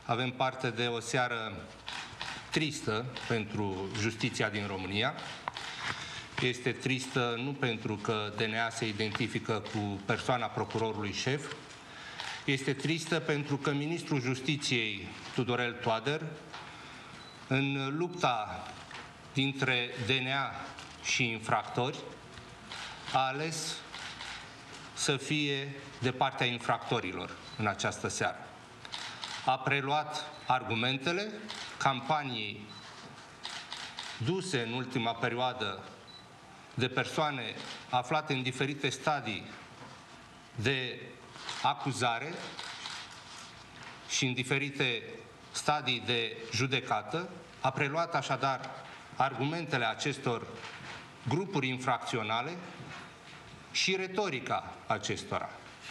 avem parte de o seară tristă pentru justiția din România. Este tristă nu pentru că DNA se identifică cu persoana procurorului șef, este tristă pentru că ministrul Justiției, Tudorel Toader, în lupta dintre DNA și infractori, a ales să fie de partea infractorilor în această seară. A preluat argumentele campaniei duse în ultima perioadă de persoane aflate în diferite stadii de acuzare și în diferite stadii de judecată, a preluat așadar argumentele acestor grupuri infracționale și retorica acestora,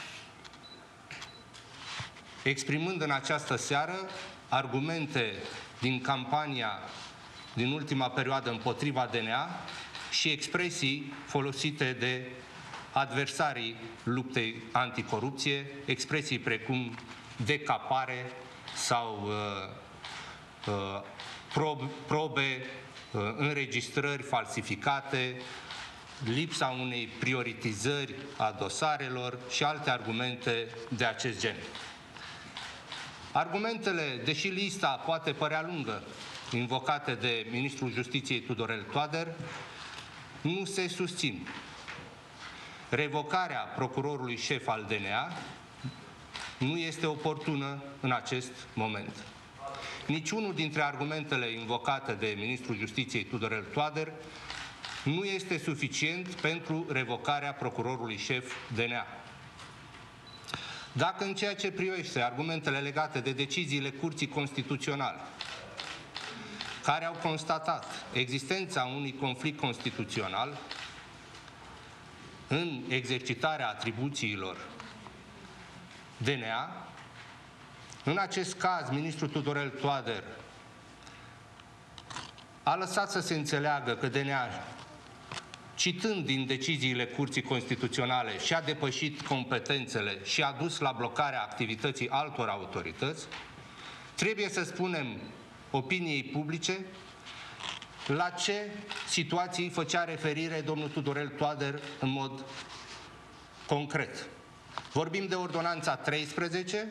exprimând în această seară argumente din campania din ultima perioadă împotriva DNA și expresii folosite de adversarii luptei anticorupție, expresii precum decapare sau probe, înregistrări falsificate, lipsa unei prioritizări a dosarelor și alte argumente de acest gen. Argumentele, deși lista poate părea lungă, invocate de ministrul Justiției Tudorel Toader, nu se susțin. Revocarea procurorului șef al DNA nu este oportună în acest moment. Niciunul dintre argumentele invocate de ministrul Justiției Tudorel Toader nu este suficient pentru revocarea procurorului șef DNA. Dacă în ceea ce privește argumentele legate de deciziile Curții Constituționale, care au constatat existența unui conflict constituțional în exercitarea atribuțiilor DNA, în acest caz, ministrul Tudorel Toader a lăsat să se înțeleagă că DNA, citând din deciziile Curții Constituționale, și-a depășit competențele și a dus la blocarea activității altor autorități. Trebuie să spunem opiniei publice la ce situații făcea referire domnul Tudorel Toader în mod concret. Vorbim de ordonanța 13,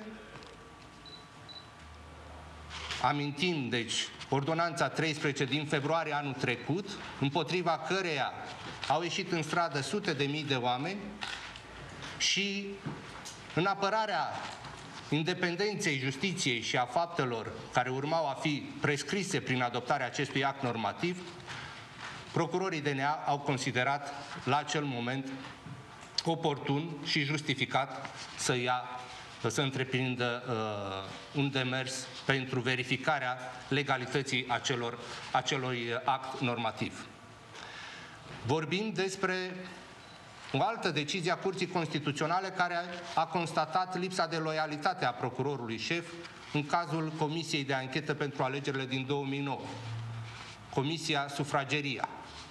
amintim, deci, ordonanța 13 din februarie anul trecut, împotriva căreia au ieșit în stradă sute de mii de oameni și în apărarea independenței justiției și a faptelor care urmau a fi prescrise prin adoptarea acestui act normativ, procurorii DNA au considerat la acel moment oportun și justificat să întreprindă un demers pentru verificarea legalității acelui act normativ. Vorbim despre o altă decizie a Curții Constituționale care a constatat lipsa de loialitate a procurorului șef în cazul Comisiei de Anchetă pentru alegerile din 2009, Comisia Sufrageria.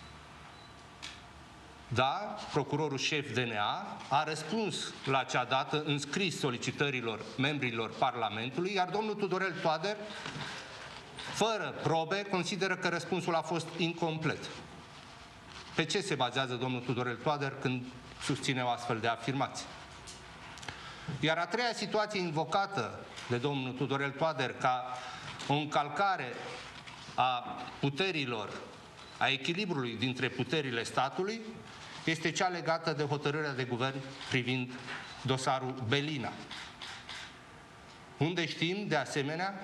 Da, procurorul șef DNA a răspuns la acea dată în scris solicitărilor membrilor Parlamentului, iar domnul Tudorel Toader, fără probe, consideră că răspunsul a fost incomplet. Pe ce se bazează domnul Tudorel Toader când susține o astfel de afirmație? Iar a treia situație invocată de domnul Tudorel Toader ca o încălcare a puterilor, a echilibrului dintre puterile statului, este cea legată de hotărârea de guvern privind dosarul Belina, unde știm, de asemenea,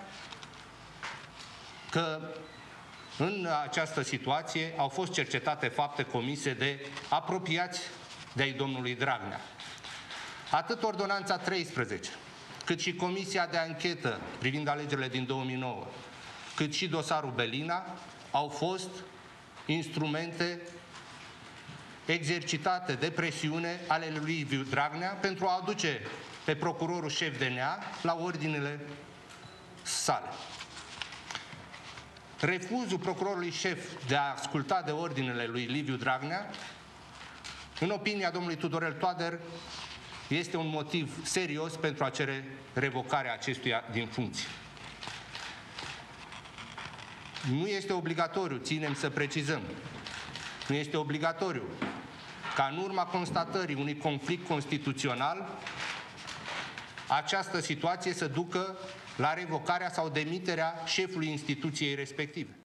că în această situație au fost cercetate fapte comise de apropiați de-ai domnului Dragnea. Atât ordonanța 13, cât și Comisia de Anchetă privind alegerile din 2009, cât și dosarul Belina au fost instrumente exercitate de presiune ale lui Liviu Dragnea pentru a aduce pe procurorul șef DNA la ordinele sale. Refuzul procurorului șef de a asculta de ordinele lui Liviu Dragnea, în opinia domnului Tudorel Toader, este un motiv serios pentru a cere revocarea acestuia din funcție. Nu este obligatoriu, ținem să precizăm, nu este obligatoriu ca în urma constatării unui conflict constituțional această situație să ducă la revocarea sau demiterea șefului instituției respective.